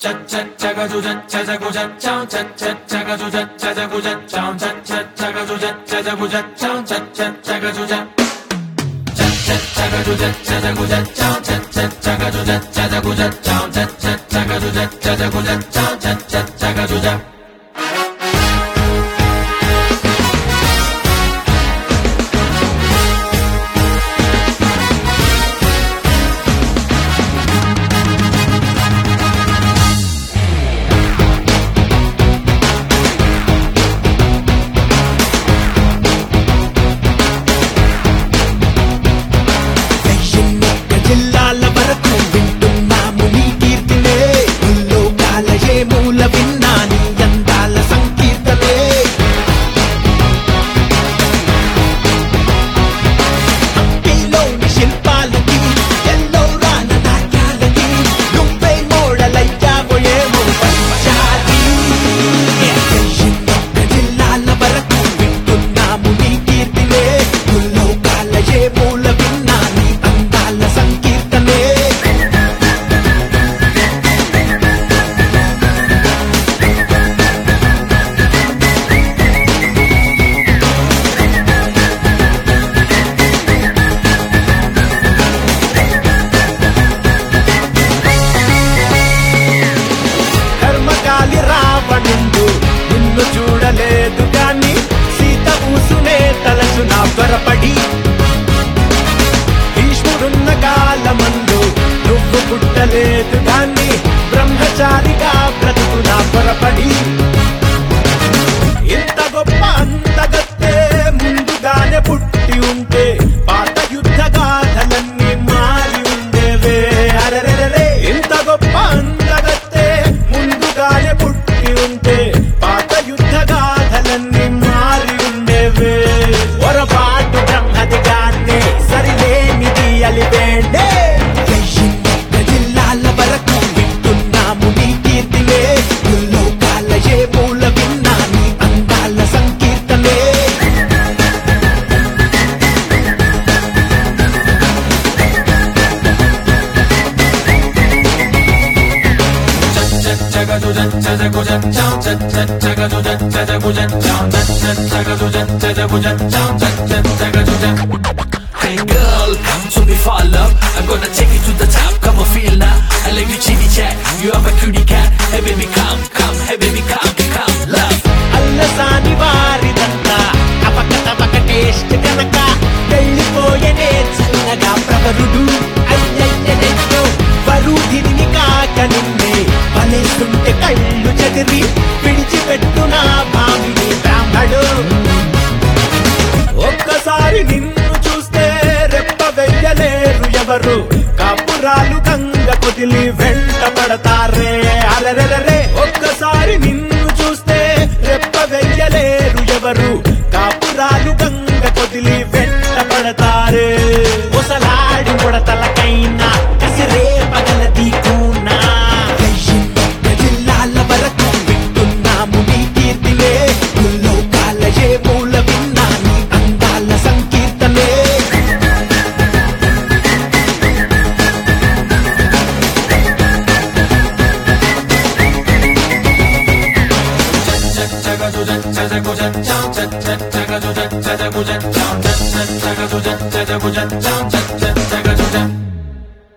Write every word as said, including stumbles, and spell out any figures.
జిల్లాల వరకు వింటున్నాము నీ కీర్తినే, ముల్లోకాల ఏ మూల విన్నా నీ అందాల సంకీర్తనే. హంపీలోని శిల్పాలకి, ఎల్లోరాల నాట్యాలకి నువ్వే మోడలయ్యావో ఏమో పంచాలి. ఎన్నొక్క జిల్లాల వరకు వింటున్నాము నీ కీర్తినే, ముల్లోకాల ఏ మూల విన్నా నీ అందాల సంకీర్తనే. కర్మకాలి రావణుండు నిన్ను చూడలేదు గాని, సీత ఊసునే తలచునా త్వరపడి. భీష్ముడున్న కాలమందు నువ్వు పుట్టలేదు గాని, బ్రహ్మచారిగా బ్రతుకునా త్వరపడి. ఇంత గొప్ప అందగత్తే ముందుగానే పుట్టి ఉంటే, పాత యుద్ధ గాథలన్నీ మారి ఉండేవే. అరెరెరెరే, ఇంత గొప్ప అందగత్తే ముందుగానే పుట్టి ఉంటే, పాత యుద్ధ గాథలన్నీ మారి ఉండేవే. పొరపాటు బ్రహ్మదిగానే సరిలేనిది అలివేండే. ఎన్నొక్క జిల్లాల వరకు వింటున్నాము నీ కీర్తినే, ముల్లోకాల ఏ మూల విన్నా నీ అందాల సంకీర్తనే. Hey girl, come to me for love. I'm gonna take you to the top. Come on, feel now. I like you chitty chat. You have a cutie cat. Hey baby, come, come. Hey baby, come, come, love. Allasani వారిదంతా అపకటపక taste కనుక, వెళ్ళిపోయనే చల్లగా ప్రవరుడు. అయ్యయ్యో వరుధిని కాక నిన్నే వలేస్తుంటే కళ్ళు చెదిరి, విడిచిపెట్టునా భామిని బ్రాహ్మడు. ఒక్కసారి నిన్ను చూస్తే రెప్ప వెయ్యలేరు ఎవరు, కాపురాలు గంగ కొదిలి వెంట పడతారే. అలరెలరే, ఒక్కసారి నిన్ను చూస్తే రెప్ప వెయ్యలేరు ఎవరు, కాపురాలు గంగ కొదిలి వెంట పడతారే. ముసలాడి ముడతలకైనా కసిరే పగలది కూనా. ఎన్నొక్క జిల్లాల వరకు వింటున్నాము నీ కీర్తినే, ముల్లోకాల ఏ మూల విన్నా నీ అందాల సంకీర్తనే. Hey